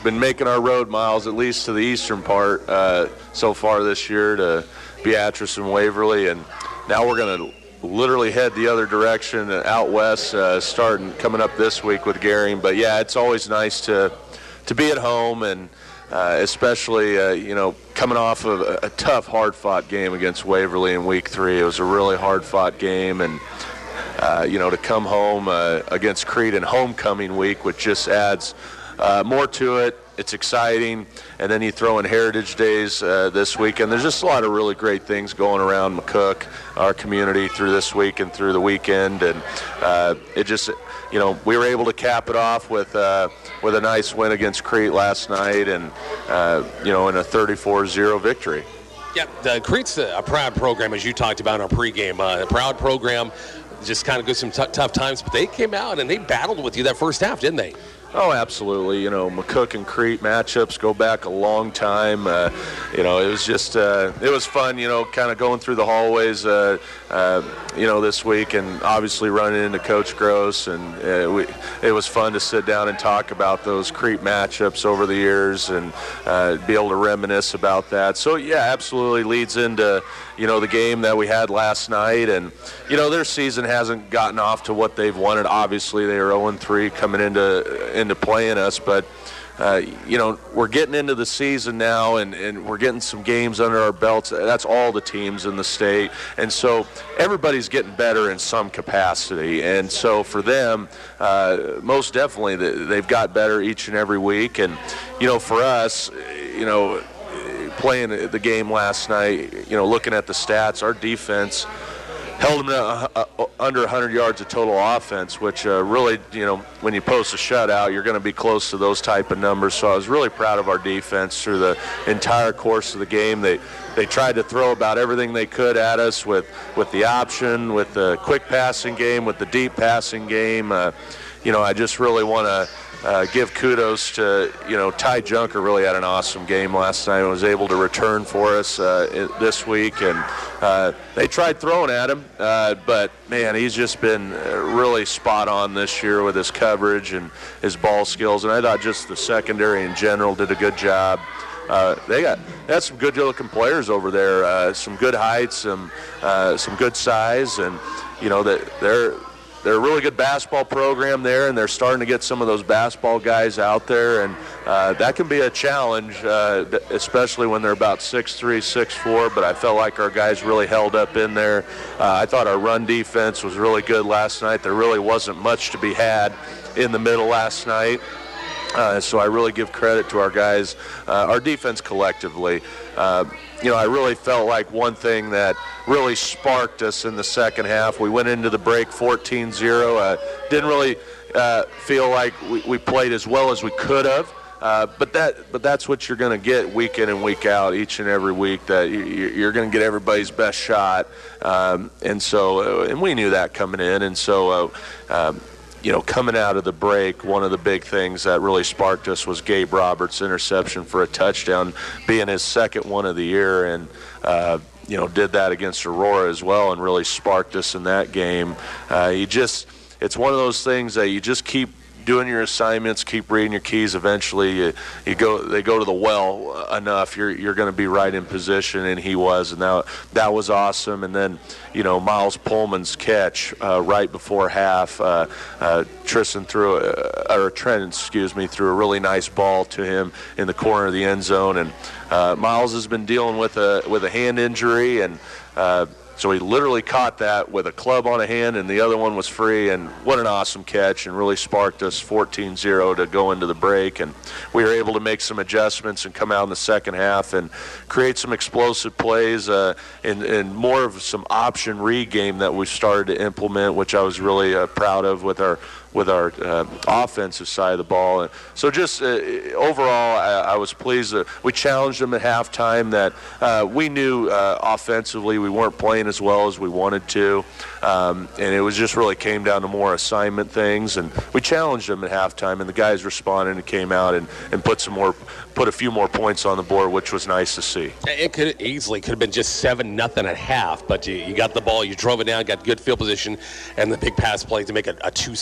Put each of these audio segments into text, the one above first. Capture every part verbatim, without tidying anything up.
been making our road miles, at least to the eastern part, uh, so far this year to Beatrice and Waverly, and now we're going to literally head the other direction out west, uh, starting coming up this week with Gering. But yeah, it's always nice to to be at home, and uh, especially uh, you know coming off of a, a tough, hard-fought game against Waverly in week three. It was a really hard-fought game, and uh, you know to come home uh, against Crete in homecoming week, which just adds uh, more to it. It's exciting, and then you throw in Heritage Days uh, this weekend. There's just a lot of really great things going around McCook, our community, through this week and through the weekend, and uh, it just, you know, we were able to cap it off with uh, with a nice win against Crete last night, and uh, you know, in a thirty-four zero victory. Yeah, the Crete's a proud program, as you talked about in our pregame. Uh, a proud program, just kind of goes some t- tough times, but they came out and they battled with you that first half, didn't they? Oh, absolutely. You know, McCook and Crete matchups go back a long time. Uh, you know, it was just, uh, it was fun, you know, kind of going through the hallways, uh, uh, you know, this week, and obviously running into Coach Gross. And uh, we, it was fun to sit down and talk about those Crete matchups over the years and uh, be able to reminisce about that. So, yeah, absolutely leads into, you know, the game that we had last night. And, you know, their season hasn't gotten off to what they've wanted. Obviously, they are oh and three coming into into playing us, but uh, you know, we're getting into the season now, and, and we're getting some games under our belts. That's all the teams in the state, and so everybody's getting better in some capacity. And so for them, uh, most definitely, they've got better each and every week. And you know, for us, you know, playing the game last night, you know, looking at the stats, our defense held them to uh, uh, under one hundred yards of total offense, which uh, really, you know, when you post a shutout, you're going to be close to those type of numbers. So I was really proud of our defense through the entire course of the game. They they tried to throw about everything they could at us with, with the option, with the quick passing game, with the deep passing game. Uh, you know, I just really want to Uh, give kudos to, you know, Ty Junker really had an awesome game last night and was able to return for us uh, this week. And uh, they tried throwing at him, uh, but, man, he's just been really spot on this year with his coverage and his ball skills. And I thought just the secondary in general did a good job. Uh, they got they had some good-looking players over there, uh, some good height, some uh, some good size, and, you know, that they're – They're a really good basketball program there, and they're starting to get some of those basketball guys out there, and uh, that can be a challenge, uh, especially when they're about six three, six four, but I felt like our guys really held up in there. Uh, I thought our run defense was really good last night. There really wasn't much to be had in the middle last night. Uh, so I really give credit to our guys, uh, our defense collectively. Uh, you know, I really felt like one thing that really sparked us in the second half, we went into the break fourteen zero. Uh, didn't really uh, feel like we, we played as well as we could have. Uh, but that, but that's what you're going to get week in and week out, each and every week. That you, you're going to get everybody's best shot, um, and so, uh, and we knew that coming in, and so. Uh, um, You know, coming out of the break, one of the big things that really sparked us was Gabe Roberts' interception for a touchdown, being his second one of the year, and uh, you know, did that against Aurora as well, and really sparked us in that game. Uh, you just, it's one of those things that you just keep doing your assignments, keep reading your keys. Eventually, you, you go. They go to the well enough. You're you're going to be right in position, and he was, and that that was awesome. And then, you know, Miles Pullman's catch uh, right before half. Uh, uh, Tristan threw, a, or Trent, excuse me, threw a really nice ball to him in the corner of the end zone. And uh, Miles has been dealing with a with a hand injury, and. Uh, So he literally caught that with a club on a hand, and the other one was free, and what an awesome catch, and really sparked us fourteen zero to go into the break. And we were able to make some adjustments and come out in the second half and create some explosive plays uh, and, and more of some option read game that we started to implement, which I was really uh, proud of with our with our uh, offensive side of the ball. And so just uh, overall, I, I was pleased that we challenged them at halftime, that uh, we knew uh, offensively we weren't playing as well as we wanted to. Um, and it was just really came down to more assignment things. And we challenged them at halftime, and the guys responded and came out and, and put some more, put a few more points on the board, which was nice to see. It could easily could have been just seven nothing at half, but you, you got the ball, you drove it down, got good field position, and the big pass play to make a, a two-score game.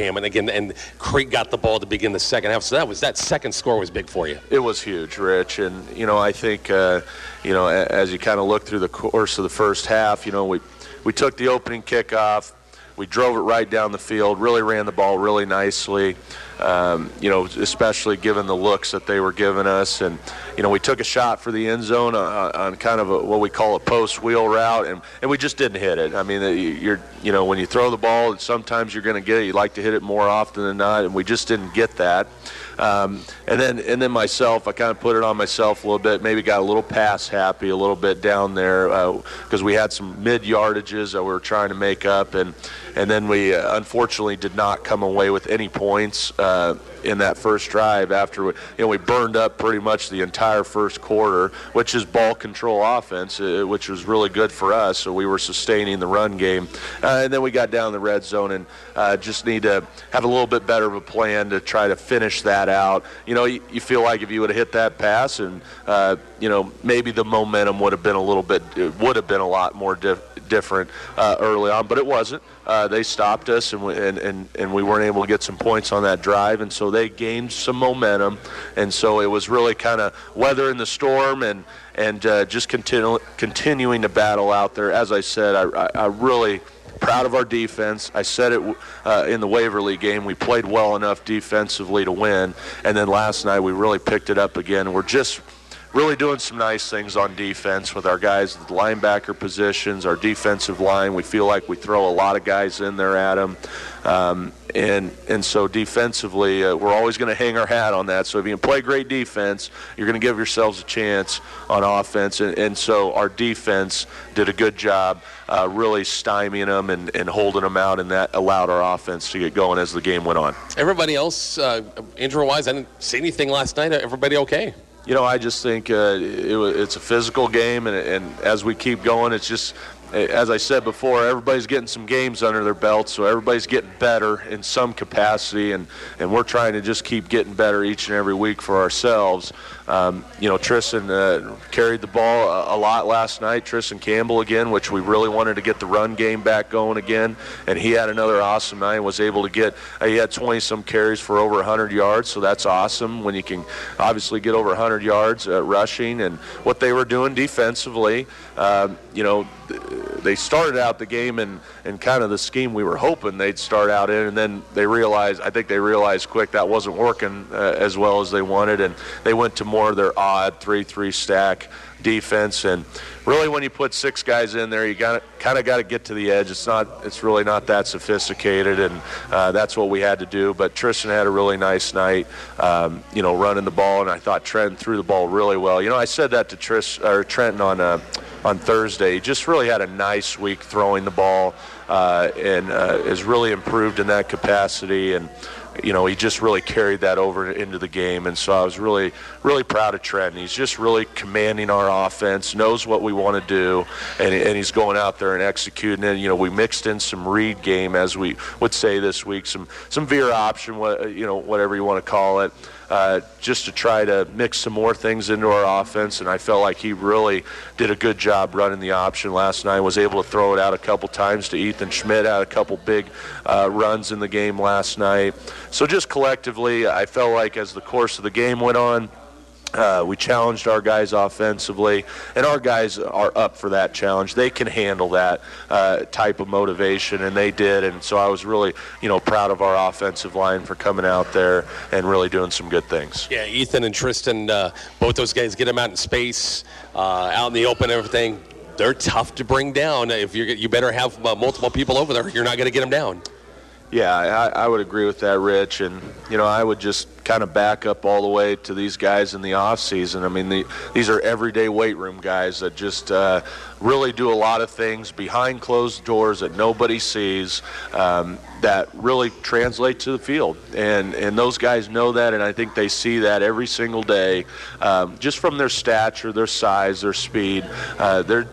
game, and again, and Crete got the ball to begin the second half. So that was that second score was big for you. It was huge, Rich, and you know I think uh, you know as you kind of look through the course of the first half, you know we we took the opening kickoff. We drove it right down the field, really ran the ball really nicely, um, you know, especially given the looks that they were giving us. And, you know, we took a shot for the end zone on, on kind of a, what we call a post wheel route, and, and we just didn't hit it. I mean, you're, you know, when you throw the ball, sometimes you're going to get it. You like to hit it more often than not, and we just didn't get that. Um, and then and then myself, I kind of put it on myself a little bit, maybe got a little pass happy a little bit down there because uh, we had some mid-yardages that we were trying to make up, and, and then we uh, unfortunately did not come away with any points uh, in that first drive after we, you know, we burned up pretty much the entire first quarter, which is ball control offense, uh, which was really good for us, so we were sustaining the run game. Uh, and then we got down the red zone and uh, just need to have a little bit better of a plan to try to finish that out. You know, you, you feel like if you would have hit that pass and, uh, you know, maybe the momentum would have been a little bit, it would have been a lot more dif- different uh, early on, but it wasn't. Uh, they stopped us, and we, and, and, and we weren't able to get some points on that drive, and so they gained some momentum. And so it was really kind of weathering the storm and and uh, just continu- continuing to battle out there. As I said, I, I, I really proud of our defense. I said it uh, in the Waverly game. We played well enough defensively to win, and then last night we really picked it up again. We're just really doing some nice things on defense with our guys at the linebacker positions, our defensive line. We feel like we throw a lot of guys in there at them. Um, and and so defensively, uh, we're always going to hang our hat on that. So if you can play great defense, you're going to give yourselves a chance on offense. And, and so our defense did a good job uh, really stymieing them and, and holding them out, and that allowed our offense to get going as the game went on. Everybody else, uh, injury-wise, I didn't see anything last night. Everybody okay? You know, I just think uh, it, it's a physical game, and, and as we keep going, it's just, as I said before, everybody's getting some games under their belt, so everybody's getting better in some capacity, and, and we're trying to just keep getting better each and every week for ourselves. Um, you know, Tristan uh, carried the ball a, a lot last night, Tristan Campbell again, which we really wanted to get the run game back going again, and he had another awesome night, was able to get, uh, he had twenty-some carries for over one hundred yards, so that's awesome when you can obviously get over one hundred yards uh, rushing. And what they were doing defensively, uh, you know, they started out the game in, in kind of the scheme we were hoping they'd start out in, and then they realized, I think they realized quick that wasn't working uh, as well as they wanted, and they went to more of their odd three three stack defense. And really, when you put six guys in there, you got kind of got to get to the edge. It's not, it's really not that sophisticated, and uh, that's what we had to do. But Tristan had a really nice night, um, you know, running the ball, and I thought Trenton threw the ball really well. You know, I said that to Tris or Trenton on uh, on Thursday. He just really had a nice week throwing the ball, uh, and uh, has really improved in that capacity. And you know, he just really carried that over into the game. And so I was really, really proud of Trenton. He's just really commanding our offense, knows what we want to do, and, and he's going out there and executing it. You know, we mixed in some read game, as we would say this week, some, some veer option, what, you know, whatever you want to call it, uh, just to try to mix some more things into our offense. And I felt like he really did a good job running the option last night, was able to throw it out a couple times to Ethan Schmidt, had a couple big uh, runs in the game last night. So just collectively, I felt like as the course of the game went on, uh, we challenged our guys offensively, and our guys are up for that challenge. They can handle that uh, type of motivation, and they did. And so I was really, you know, proud of our offensive line for coming out there and really doing some good things. Yeah, Ethan and Tristan, uh, both those guys, get them out in space, uh, out in the open, everything. They're tough to bring down. If you're, you better have uh, multiple people over there. You're not going to get them down. Yeah, I, I would agree with that, Rich. And, you know, I would just kind of back up all the way to these guys in the off season. I mean, the, these are everyday weight room guys that just uh, really do a lot of things behind closed doors that nobody sees, um, that really translate to the field. And, and those guys know that, and I think they see that every single day, um, just from their stature, their size, their speed. Uh, they're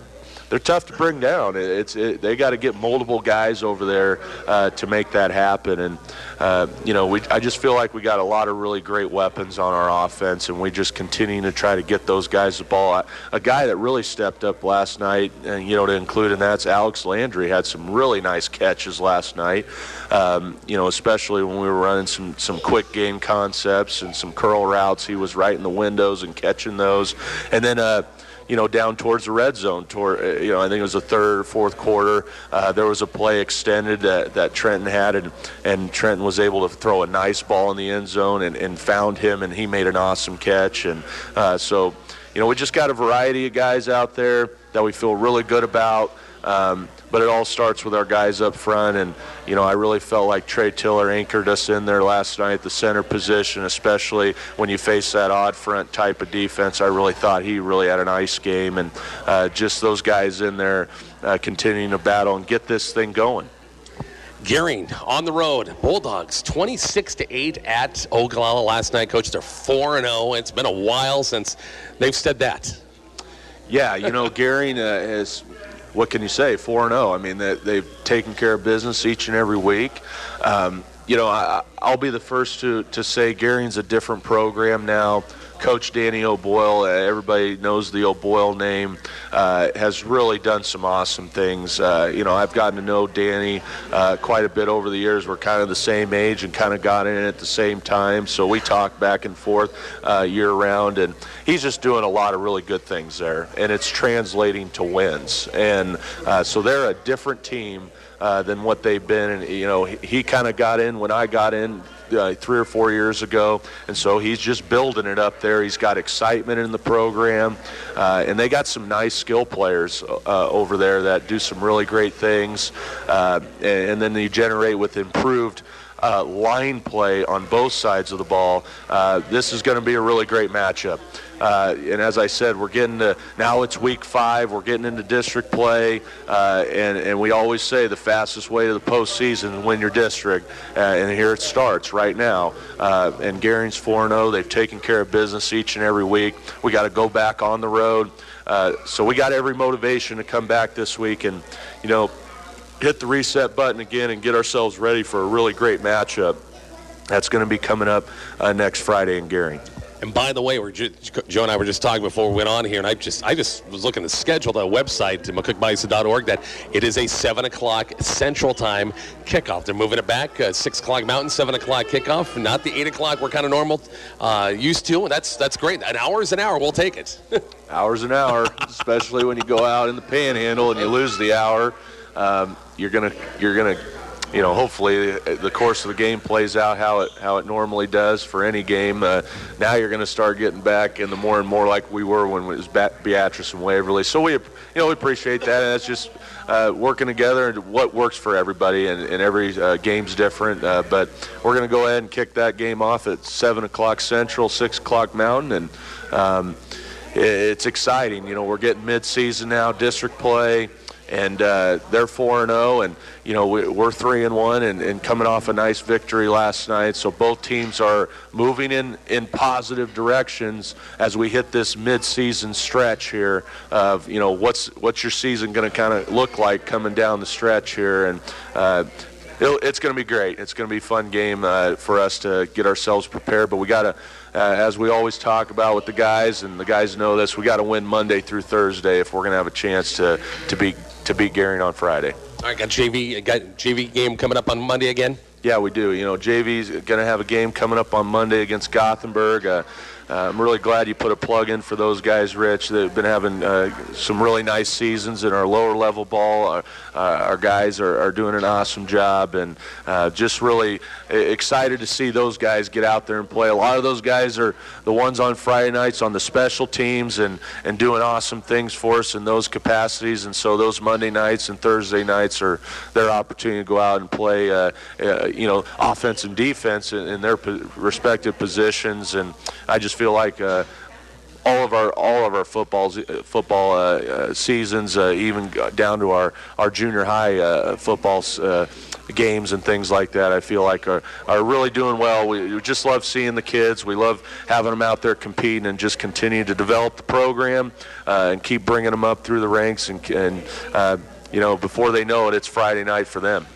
they're tough to bring down. It, it's it, they got to get multiple guys over there uh, to make that happen. And uh, you know, we I just feel like we got a lot of really great weapons on our offense, and we just continue to try to get those guys the ball. A guy that really stepped up last night, and you know, to include in that's Alex Landry had some really nice catches last night. Um, you know, especially when we were running some some quick game concepts and some curl routes, he was right in the windows and catching those. And then, uh, you know, down towards the red zone, toward, you know, I think it was the third or fourth quarter, uh, there was a play extended that, that Trenton had, and, and Trenton was able to throw a nice ball in the end zone and, and found him, and he made an awesome catch. And uh, so, you know, we just got a variety of guys out there that we feel really good about. Um, but it all starts with our guys up front, and you know, I really felt like Trey Tiller anchored us in there last night at the center position, especially when you face that odd front type of defense. I really thought he really had a nice game, and uh, just those guys in there uh, continuing to battle and get this thing going. Gering on the road, Bulldogs twenty-six to eight at Ogallala last night. Coach, they're four and oh. It's been a while since they've said that. Yeah, you know, Gering uh, has. What can you say? four and oh. I mean, they, they've taken care of business each and every week. Um, you know, I, I'll be the first to, to say Gering's a different program now. Coach Danny O'Boyle, uh, everybody knows the O'Boyle name, uh, has really done some awesome things. Uh, you know, I've gotten to know Danny uh, quite a bit over the years. We're kind of the same age and kind of got in at the same time, so we talk back and forth uh, year-round, and he's just doing a lot of really good things there, and it's translating to wins. And uh, so they're a different team uh, than what they've been. And, you know, he, he kind of got in when I got in Uh, three or four years ago, and so he's just building it up there. He's got excitement in the program, uh, and they got some nice skill players uh, over there that do some really great things, uh, and, and then you generate with improved uh, line play on both sides of the ball. Uh, this is going to be a really great matchup. Uh, and as I said, we're getting to, now it's week five, we're getting into district play, uh, and, and we always say the fastest way to the postseason is win your district, uh, and here it starts right now. Uh, and Gering's four and oh, they've taken care of business each and every week. We got to go back on the road. Uh, so we got every motivation to come back this week and, you know, hit the reset button again and get ourselves ready for a really great matchup that's going to be coming up uh, next Friday in Gering. And by the way, we're just, Joe and I were just talking before we went on here, and I just I just was looking to schedule the website, mccook bison dot org, that it is a seven o'clock Central Time kickoff. They're moving it back, uh, six o'clock Mountain, seven o'clock kickoff, not the eight o'clock we're kind of normal uh, used to, and that's that's great. An hour is an hour. We'll take it. Hour's an hour, especially when you go out in the Panhandle and you lose the hour. Um, you're gonna you're gonna. You know, hopefully the course of the game plays out how it how it normally does for any game. Uh, now you're going to start getting back in the more and more like we were when it was Beatrice and Waverly. So we, you know, we appreciate that, and that's just uh, working together and what works for everybody. And, and every uh, game's different, uh, but we're going to go ahead and kick that game off at seven o'clock Central, six o'clock Mountain, and um, it, it's exciting. You know, we're getting mid-season now, district play. And uh, they're four and oh, and you know we, we're three and one, and, and coming off a nice victory last night. So both teams are moving in, in positive directions as we hit this mid-season stretch here. Of you know what's what's your season going to kind of look like coming down the stretch here, and uh, it'll, it's going to be great. It's going to be a fun game uh, for us to get ourselves prepared. But we got to. Uh, as we always talk about with the guys, and the guys know this, we got to win Monday through Thursday if we're going to have a chance to to beat to beat Gering on Friday. All right, got J V got J V game coming up on Monday again. Yeah, we do. You know, J V's going to have a game coming up on Monday against Gothenburg. Uh, Uh, I'm really glad you put a plug in for those guys, Rich. They've been having uh, some really nice seasons in our lower level ball. Our, uh, our guys are, are doing an awesome job, and uh, just really excited to see those guys get out there and play. A lot of those guys are the ones on Friday nights on the special teams and, and doing awesome things for us in those capacities. And so those Monday nights and Thursday nights are their opportunity to go out and play, uh, uh, you know, offense and defense in, in their po- respective positions. And I just feel like uh, all of our all of our footballs, football uh, uh, seasons, uh, even down to our our junior high uh, football uh, games and things like that, I feel like are, are really doing well. We, we just love seeing the kids. We love having them out there competing and just continue to develop the program uh, and keep bringing them up through the ranks. And, and uh, you know, before they know it, it's Friday night for them.